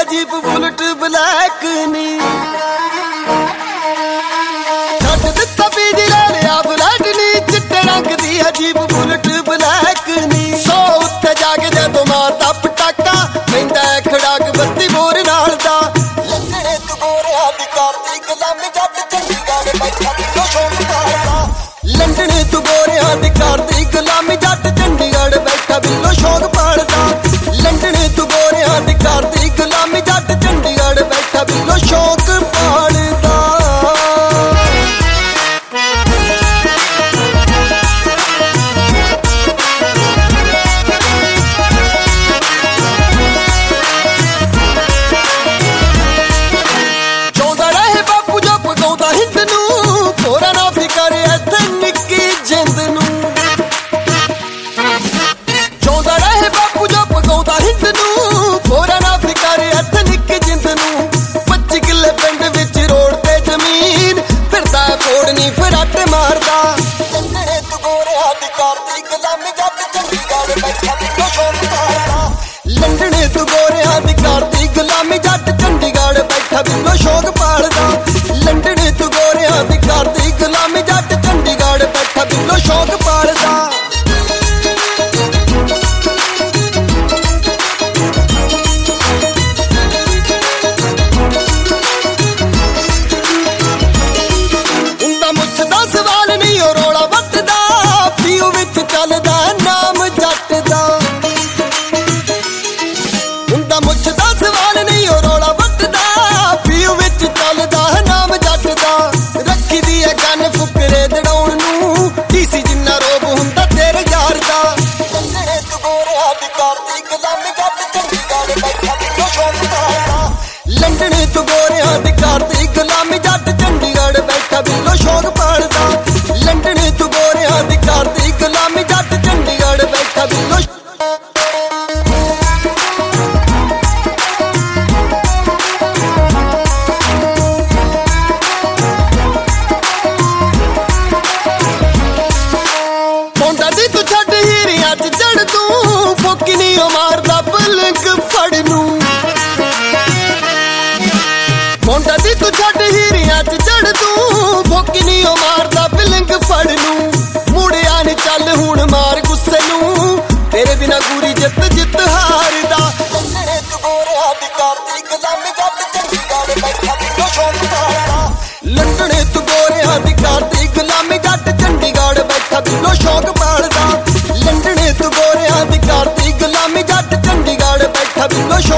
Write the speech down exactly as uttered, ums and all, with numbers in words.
है jeep bullet black नी छड्ड दित्ता बीजी ले लिया बुलेट नी चिट्टे रंग दी है जीप बुलेट ब्लैक नी सौ उत्ते जाके जदों मारदा पटाका पैंदा है खड़ाक बत्ती बोर नाल दा लंघणे तू गोरियां दी करदी गुलामी जट चंडीगढ़ बैठा बिल्लो शौक पालदा लंघणे तू गोरियां दी करदी गुलामी जट चंडीगढ़ बैठा बिल्लो शौक पालदा लंघणे तू गोरियां दी करदी गुलामी जट चंडीगढ़ बैठा बिल्लो शौक पालदा फराटे मारदा लंघणे तू गोरियां दी करदी गुलामी जट चंडीगढ़ बैठा बिल्लो शौक पालदा लंघणे तू गोरियां दी करदी गुलामी जट चंडीगढ़ बैठा बिल्लो शौक पालदा लंघणे तू गोरियां दी करदी गुलामी जट चंडीगढ़ बैठा बिल्लो शौक पालदा लंघणे तू गोरियां दी करदी गुलामी जट चंडीगढ़ बैठा बिल्लो शौक पालदा लंघणे तू गोरियां दी करदी गुलामी जट चंडीगढ़ बैठा बिल्लो पौंदा दी तू छड्ड हीरियां च जड़ तू फोकी नी मारदा पलंग फड़ नूं मुंडा दी तू छड्ड हीरियां च चढ़ तू फोकी नी मारदा पिलंग फड़ नूं मुड़िया नी चल हुण मार गुस्से नूं तेरे बिना गुरी जित जित हारदा लंघणे तू गोरियां दी करदी गुलामी जट चंडीगढ़ बैठा बिल्लो शौक पालदा लंघणे तू गोरियां दी करदी गुलामी जट चंडीगढ़ बैठा बिल्लो शौक पालदा लंघणे तू गोरियां दी करदी गुलामी जट चंडीगढ़ बैठा बिल्लो